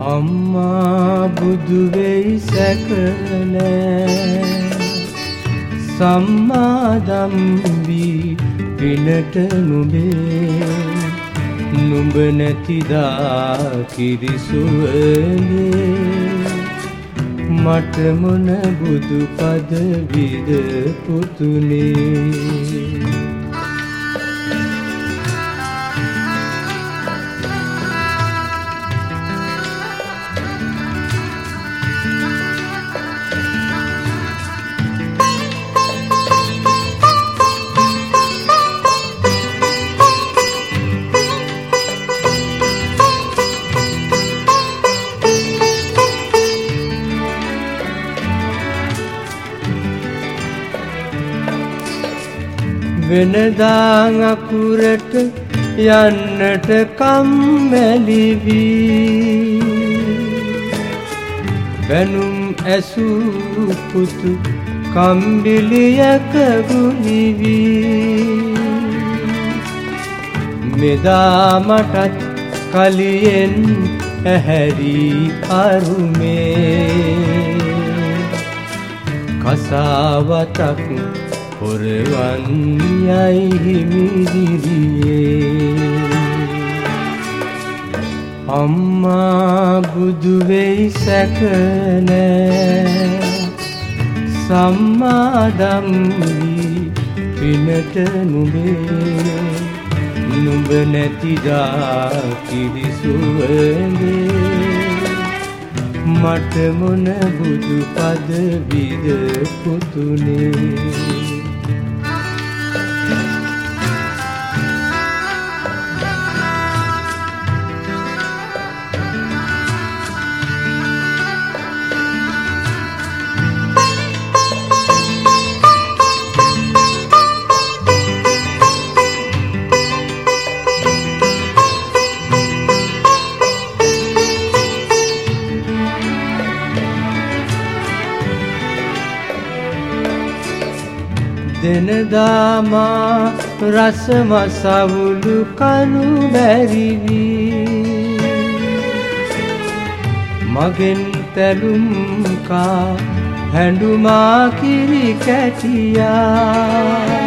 අම්මා බුදු වෙයි සැක නෑ සම්මාදම් වී පිනට නුඹේ නුඹ නැතිදා කිරිසුවනේ මට මොන බුදු පද විද පුතුනේ වෙනදා අකුරට යන්නට කම්මැලි වී බැනුම් ඇසූ පුතු කම්බිලියක ගුලි වී මෙදා මටත් කලියෙන් ඇහැරි අරුමේ කසාවතක් පොරවන් යයි හිමිදිරියේ අම්මා බුදු වෙයි සැක නෑ සම්මාදම් වී පිනට නුඹේ නුඹ නැතිදා කිරිසුවනේ මට මොන බුදු පද විද පුතුනේ දෙනදාමා රස මසවුලු කනු බැරි වී මගෙන් තැලුම් කා හැඬුමා කිරි කැටියා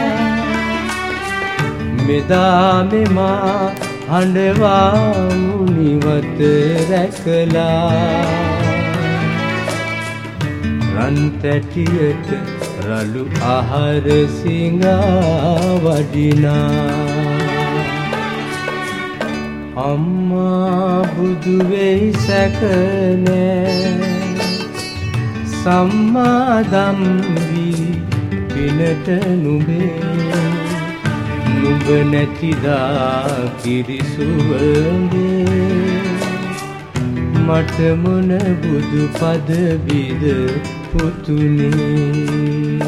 මෙදා මෙමා හඬවා මුනිවත රැකලා රන් තැටියට රළු ආහාර සිඟා වඩිනා අම්මා බුදු වෙයි සැක නෑ සම්මාදම් වී පිනට නුඹේ නුඹ නැතිදා කිරිසුවනේ මට මොන බුදු පද විද පුතුනේ